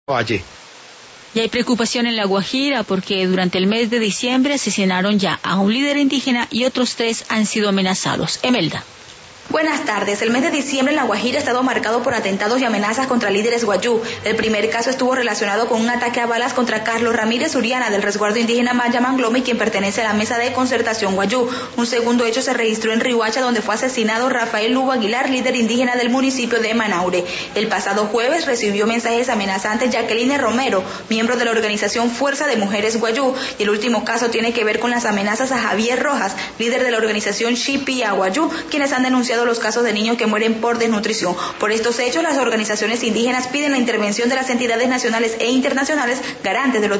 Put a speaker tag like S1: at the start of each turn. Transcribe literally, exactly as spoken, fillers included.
S1: Valle.
S2: Y hay preocupación en La Guajira porque durante el mes de diciembre asesinaron ya a un líder indígena y otros tres han sido amenazados. Emelda.
S3: Buenas tardes. El mes de diciembre en La Guajira ha estado marcado por atentados y amenazas contra líderes guayú. El primer caso estuvo relacionado con un ataque a balas contra Carlos Ramírez Uriana del resguardo indígena Maya Manglome, quien pertenece a la Mesa de Concertación Guayú. Un segundo hecho se registró en Riohacha, donde fue asesinado Rafael Lugo Aguilar, líder indígena del municipio de Manaure. El pasado jueves recibió mensajes amenazantes Jacqueline Romero, miembro de la organización Fuerza de Mujeres Guayú. Y el último caso tiene que ver con las amenazas a Javier Rojas, líder de la organización Shipia Guayú, quienes han denunciado los casos de niños que mueren por desnutrición. Por estos hechos, las organizaciones indígenas piden la intervención de las entidades nacionales e internacionales garantes de los